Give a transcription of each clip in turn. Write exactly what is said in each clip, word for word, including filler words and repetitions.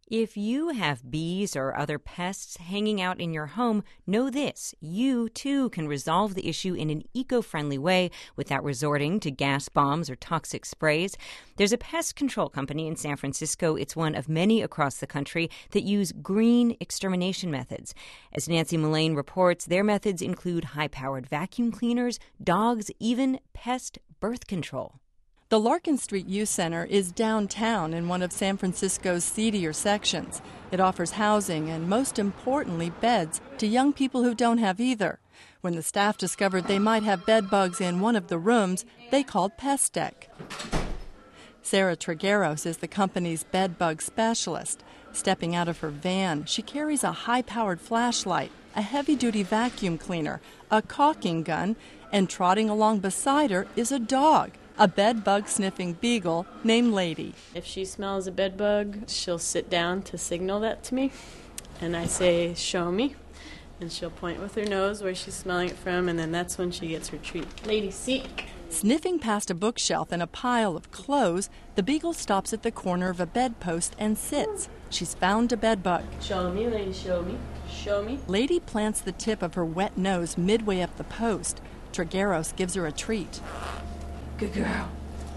If you have bees or other pests hanging out in your home, know this: you, too, can resolve the issue in an eco-friendly way without resorting to gas bombs or toxic sprays. There's a pest control company in San Francisco. It's one of many across the country that use green extermination methods. As Nancy Mullane reports, their methods include high-powered vacuum cleaners, dogs, even pest birth control. The Larkin Street Youth Center is downtown in one of San Francisco's seedier sections. It offers housing and, most importantly, beds to young people who don't have either. When the staff discovered they might have bed bugs in one of the rooms, they called Pestec. Sarah Trigueros is the company's bed bug specialist. Stepping out of her van, she carries a high-powered flashlight, a heavy-duty vacuum cleaner, a caulking gun, and trotting along beside her is a dog, a bed bug sniffing beagle named Lady. If she smells a bed bug, she'll sit down to signal that to me, and I say, "Show me," and she'll point with her nose where she's smelling it from, and then that's when she gets her treat. Lady, seek. Sniffing past a bookshelf and a pile of clothes, the beagle stops at the corner of a bedpost and sits. She's found a bed bug. Show me, Lady, show me, show me. Lady plants the tip of her wet nose midway up the post. Trigueros gives her a treat. Good girl.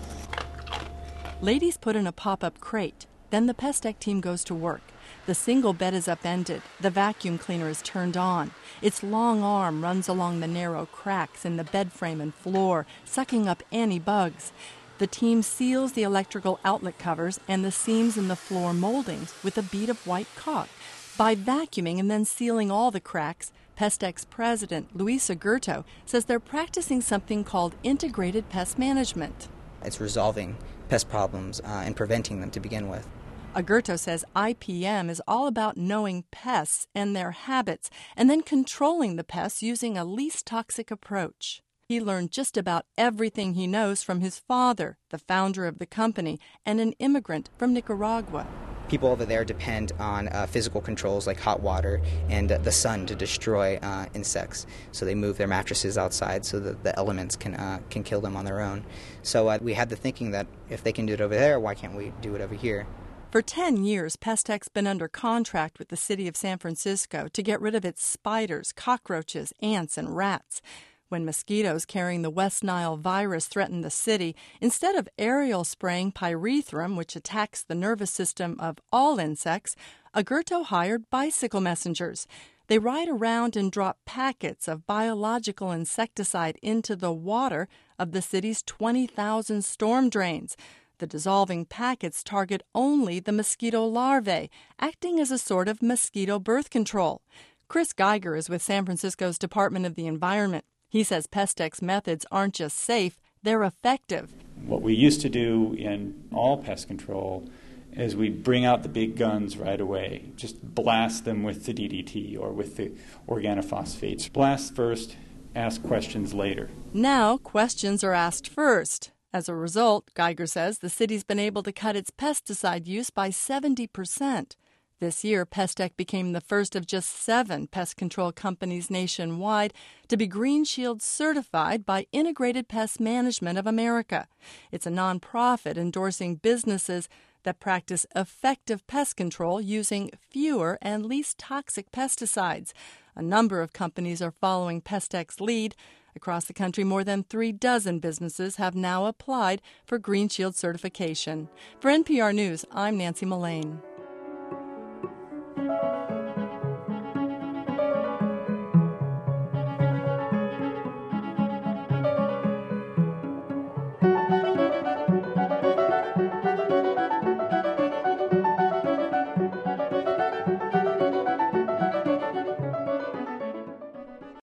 Lady's put in a pop-up crate. Then the Pestec team goes to work. The single bed is upended. The vacuum cleaner is turned on. Its long arm runs along the narrow cracks in the bed frame and floor, sucking up any bugs. The team seals the electrical outlet covers and the seams in the floor moldings with a bead of white caulk. By vacuuming and then sealing all the cracks, Pestec's president, Luis Agurto, says they're practicing something called integrated pest management. It's resolving pest problems uh, and preventing them to begin with. Agurto says I P M is all about knowing pests and their habits and then controlling the pests using a least toxic approach. He learned just about everything he knows from his father, the founder of the company, and an immigrant from Nicaragua. People over there depend on uh, physical controls like hot water and uh, the sun to destroy uh, insects. So they move their mattresses outside so that the elements can uh, can kill them on their own. So uh, we had the thinking that if they can do it over there, why can't we do it over here? For ten years, Pestec's been under contract with the city of San Francisco to get rid of its spiders, cockroaches, ants, and rats. When mosquitoes carrying the West Nile virus threatened the city, instead of aerial spraying pyrethrum, which attacks the nervous system of all insects, Agurto hired bicycle messengers. They ride around and drop packets of biological insecticide into the water of the city's twenty thousand storm drains. The dissolving packets target only the mosquito larvae, acting as a sort of mosquito birth control. Chris Geiger is with San Francisco's Department of the Environment. He says Pestec's methods aren't just safe, they're effective. What we used to do in all pest control is we bring out the big guns right away, just blast them with the D D T or with the organophosphates. Blast first, ask questions later. Now questions are asked first. As a result, Geiger says the city's been able to cut its pesticide use by seventy percent. This year, Pestec became the first of just seven pest control companies nationwide to be Green Shield certified by Integrated Pest Management of America. It's a nonprofit endorsing businesses that practice effective pest control using fewer and least toxic pesticides. A number of companies are following Pestec's lead. Across the country, more than three dozen businesses have now applied for Green Shield certification. For N P R News, I'm Nancy Mullane.